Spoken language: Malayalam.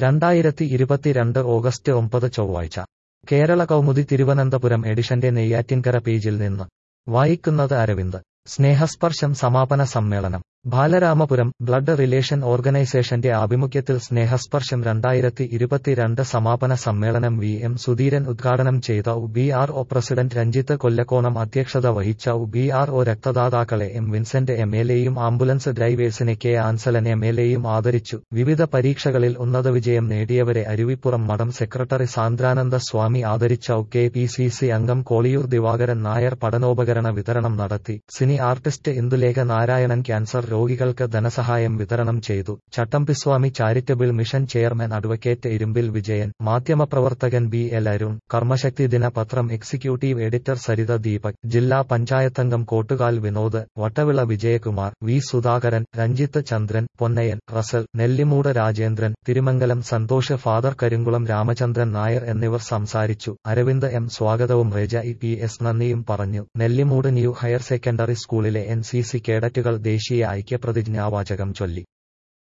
2022 ഓഗസ്റ്റ് 9 ചൊവ്വാഴ്ച കേരള കൗമുദി തിരുവനന്തപുരം എഡിഷന്റെ നെയ്യാറ്റിൻകര പേജിൽ നിന്ന് വായിക്കുന്നത് അരവിന്ദ്. സ്നേഹസ്പർശം സമാപന സമ്മേളനം ബാലരാമപുരം. ബ്ലഡ് റിലേഷൻ ഓർഗനൈസേഷന്റെ ആഭിമുഖ്യത്തിൽ സ്നേഹസ്പർശം 2022 സമാപന സമ്മേളനം വി.എം. സുധീരൻ ഉദ്ഘാടനം ചെയ്ത UBRO പ്രസിഡന്റ് രഞ്ജിത്ത് കൊല്ലക്കോണം അധ്യക്ഷത വഹിച്ച UBRO രക്തദാതാക്കളെ എം. വിൻസെന്റ് എം.എൽ.എയും ആംബുലൻസ് ഡ്രൈവേഴ്സിനെ കെ. ആൻസലൻ എം.എൽ.എയും ആദരിച്ചു. വിവിധ പരീക്ഷകളിൽ ഉന്നതവിജയം നേടിയവരെ അരുവിപ്പുറം മഠം സെക്രട്ടറി സാന്ദ്രാനന്ദ സ്വാമി ആദരിച്ച KPCC അംഗം കോളിയൂർ ദിവാകരൻ നായർ പഠനോപകരണ വിതരണം നടത്തി. Cine artist Indulekha Narayanan cancer രോഗികൾക്ക് ധനസഹായം വിതരണം ചെയ്തു. Chattampiswami charitable mission chairman advocate Irumbil Vijayan, മാധ്യമപ്രവർത്തകൻ BL അരുൺ, കർമ്മശക്തി ദിന പത്രം എക്സിക്യൂട്ടീവ് എഡിറ്റർ സരിത ദീപക്, ജില്ലാ പഞ്ചായത്തംഗം Kottukal Vinod, Vattavila Vijayakumar, V. Sudhakaran, Ranjith Chandran, Ponnayan, Russell, Nellimoodu Rajendran, Thirumangalam Santhosh, father Karinkulam Ramachandran Nair എന്നിവർ സംസാരിച്ചു. അരവിന്ദ് M സ്വാഗതവും റേജ PS നന്ദിയും പറഞ്ഞു. നെല്ലിമൂട് ന്യൂ ഹയർ സെക്കൻഡറി സ്കൂളിലെ NCC കേഡറ്റുകൾ ദേശീയ ഐക്യപ്രതിജ്ഞാവാചകം ചൊല്ലി.